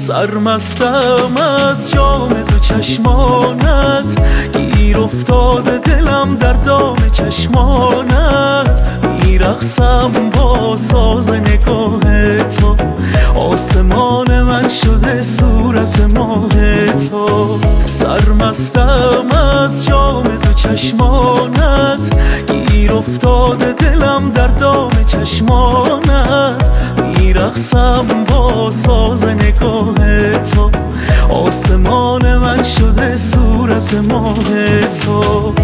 سرمستم از جام تو چشمانت، گیر افتاده دلم در دام چشمانت. میرقصم با ساز نگاه تو، آسمان من شده صورت ماه تو. سرمستم از جام تو چشمانت، گیر افتاده دلم در دام چشمانت. میرقصم با ساز نگاه تو، آسمان من شده صورت ماه تو.